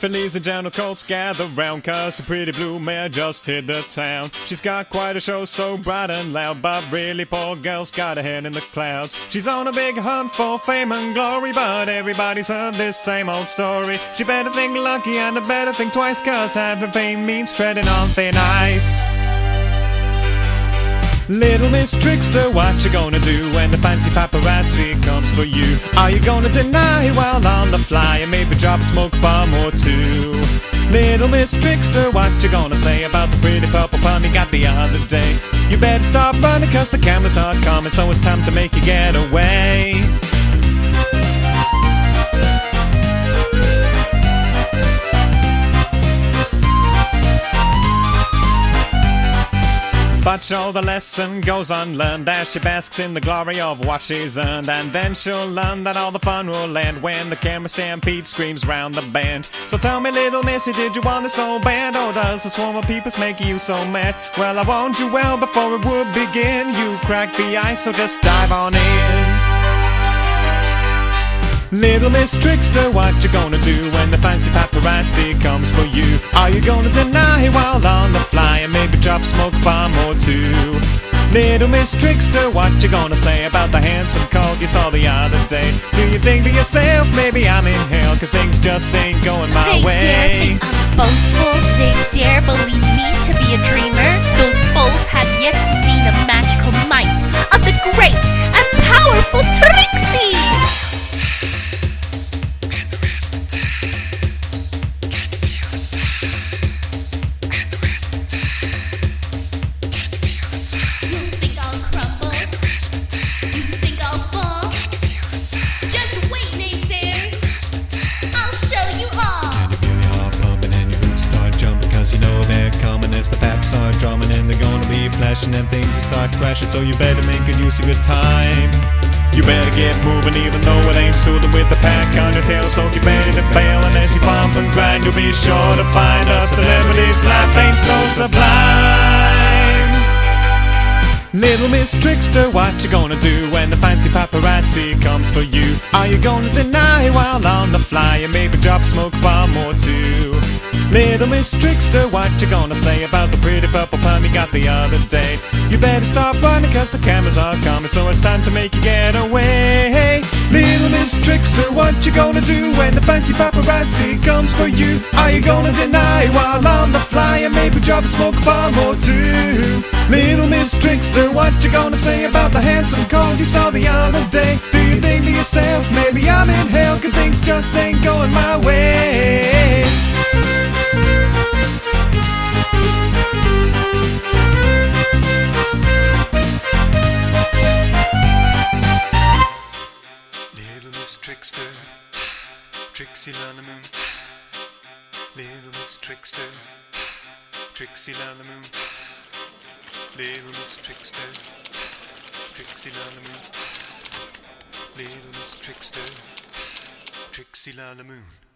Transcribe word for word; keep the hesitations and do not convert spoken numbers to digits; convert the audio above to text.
Fillies and gentle colts gather round, cause a pretty blue mare just hit the town. She's got quite a show, so bright and loud, but really poor girl's got her head in the clouds. She's on a big hunt for fame and glory, but everybody's heard this same old story. She better think lucky and I better think twice, cause having fame means treading on thin ice. Little Miss Trickster, what you gonna do when the fancy paparazzi comes for you? Are you gonna deny while on the fly and maybe drop a smoke bomb or two? Little Miss Trickster, what you gonna say about the pretty purple pun you got the other day? You better stop running cause the cameras are coming, so it's time to make you get away. But sure, the lesson goes unlearned as she basks in the glory of what she's earned. And then she'll learn that all the fun will end when the camera stampede screams round the band. So tell me, little missy, did you want this so bad? Or does the swarm of peoples make you so mad? Well, I warned you well before it would begin. You cracked the ice, so just dive on in. Little Miss Trickster, what you gonna do when the fancy paparazzi comes for you? Are you gonna deny while on the fly and maybe drop a smoke bomb or two? Little Miss Trickster, what you gonna say about the handsome colt you saw the other day? Do you think to yourself, maybe I'm in hell, cause things just ain't going my they way? They dare think I'm boastful, they dare believe me to be a dreamer. Those fools have yet to see the magical might of the great and powerful Trixie! You know they're coming as the paps start drumming, and they're gonna be flashing and things will start crashing, so you better make good use of your time. You better get moving even though it ain't soothing with the pack on your tail, so get ready to bail. And as you bump and grind, you'll be sure to find a celebrity's life ain't so sublime. Little Miss Trickster, what you gonna do when the fancy paparazzi comes for you? Are you gonna deny while on the fly and maybe drop a smoke bomb or two? Little Miss Trickster, what you gonna say about the pretty purple pun you got the other day? You better stop running cause the cameras are coming, so it's time to make you get away. Little Miss Trickster, what you gonna do when the fancy paparazzi comes for you? Are you gonna deny while on the fly and maybe drop a smoke bomb or two? Little Miss Trickster, what you gonna say about the handsome colt you saw the other day? Do you think to yourself, maybe I'm in hell, cause things just ain't going my way? Little Miss Trickster, Trixie Lalamoon. Little Miss Trickster, Trixie Lalamoon. Little Miss Trickster, Trixie Lalamoon. Little Miss Trickster, Trixie Lalamoon.